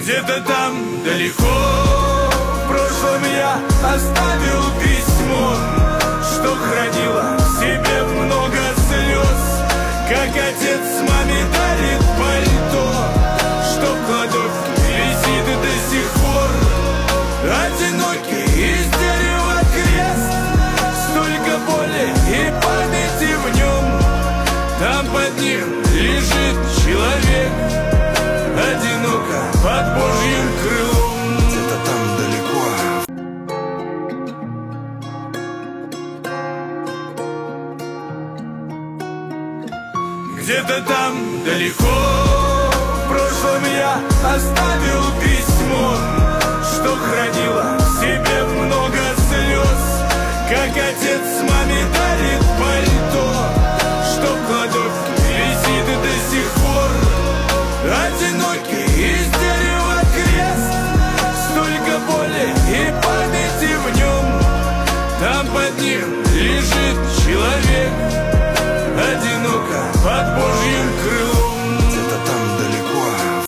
Где-то там далеко в прошлом я оставил письмо, что хранило в себе много слез, как отец маме дарит пальто, что в кладовке висит до сих пор. Одинокий из дерева крест, столько боли и памяти в нем. Там под ним лежит человек, одиноко под Божьим крылом. Где-то там далеко. Где-то там далеко в прошлом я оставил письмо, что хранило в себе много слез, как отец маме дарит пальто, что в кладовке висит до сих пор. Одинокий из дерева крест, столько боли и памяти в нем. Там под ним лежит человек, одиноко под Божьим крылом.